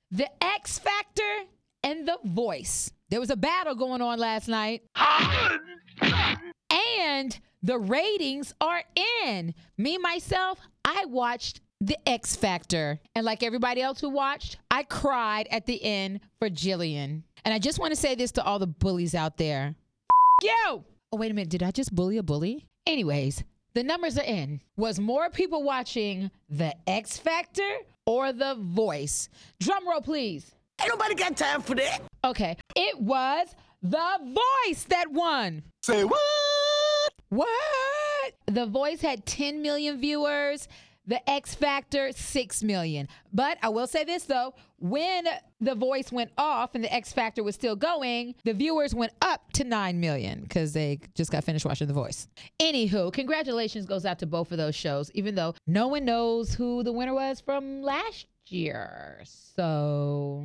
The X Factor and The Voice. There was a battle going on last night. And the ratings are in. Me, myself, I watched The X Factor. And like everybody else who watched, I cried at the end for Jillian. And I just want to say this to all the bullies out there. You! Oh, wait a minute. Did I just bully a bully? Anyways, the numbers are in. Was more people watching The X Factor or The Voice? Drum roll, please. Ain't nobody got time for that. Okay. It was The Voice that won. Say what? What? The Voice had 10 million viewers. The X Factor, 6 million. But I will say this, though. When The Voice went off and the X Factor was still going, the viewers went up to 9 million because they just got finished watching The Voice. Anywho, congratulations goes out to both of those shows, even though no one knows who the winner was from last year. So